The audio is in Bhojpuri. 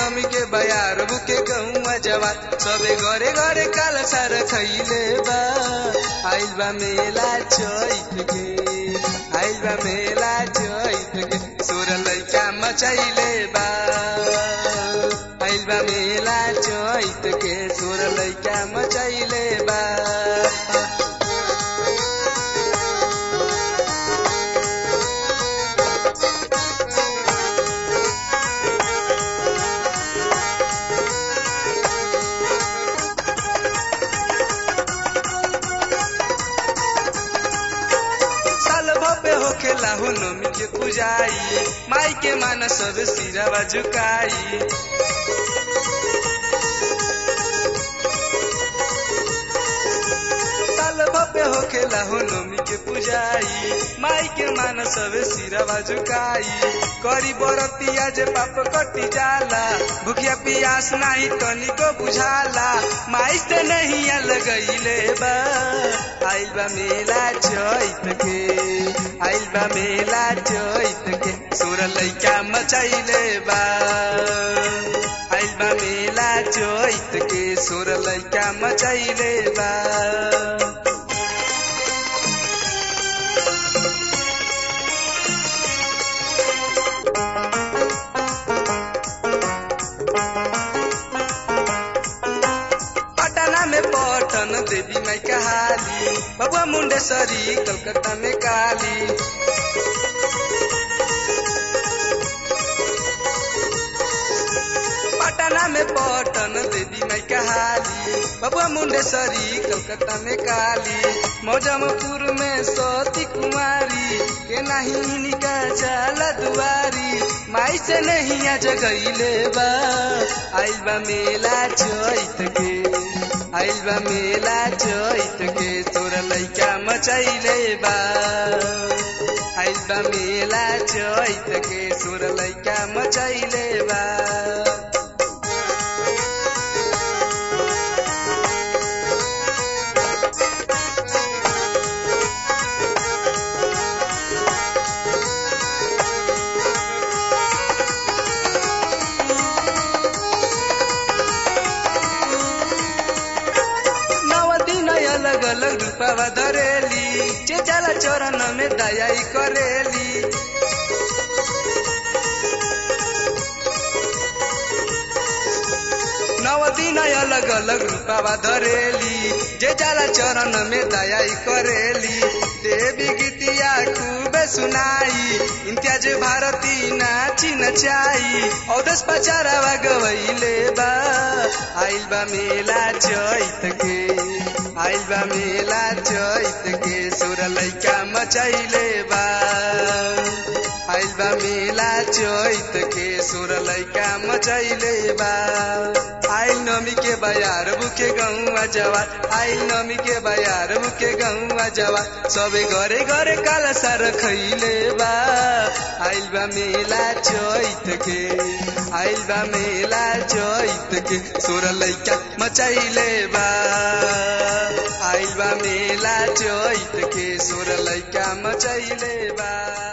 नमी के बयार बुके गहुआ जवान सबे घरे घरे काल सार खैले बा आइल बा मेला चैत के आइल बा मेला चैत के सोर लइका मचैले बा आइल बा मेला चैत के सोर लइका मचैले बा होखेला हो नमी के पूजाई माई के मान सब सिरवा झुकाई साल भपे होखेला हो नमी के पूजाई माई के मान सब सिरवा झुकाई करी बरतिया जे पाप कटी जाला भूखिया पियास नाही तनिको बुझाला माई से नहीं लगैले बा आइल बा मेला चैत के आइल बा मेला चैत के सोर लइका मचैले बा आइल बा मेला चैत के सोर लइका मचैले बा पटन देवी माई कहाली बबुआ मुंडेश्वरी कलकत्ता में काली पटना में पटन देवी माई कहाली बबुआ मुंडेश्वरी कलकत्ता में काली मौजमपुर में सती कुमारी के नहीं निका जाला दुआरी माई से नहीं आज गईले बा आइल बा मेला चैत के आइल बा मेला चैत के तोर लइका मचैले बा आइल बा मेला चैत के तोर लइका मचैले बा अलग अलग रूपवा धरेली जे जाला चरण में दयाई करेली नव दिन अलग अलग रूपवा धरेली जे जाला चरण में दयाई करेली देवी गीतिया खूब सुनाई इम्तियाज भारती नाची नचाई औदस पचारावा गवैले बा आइल बा मेला चैत के आइल बा मेला चैत के सोर लइका मचैले बा आइल बा मेला चैत के सोर लइका मचैले बा आइल नमी के बयार बुके गहुआ जवान आइल नमी के बयार बुके गहुआ जवान सबे घरे घरे काला सार खैले बा आइल बा मेला चैत के आइल बा मेला चैत के सोर लइका मचैले बा आइल बा मेला चैत के सोर लइका मचैले बा।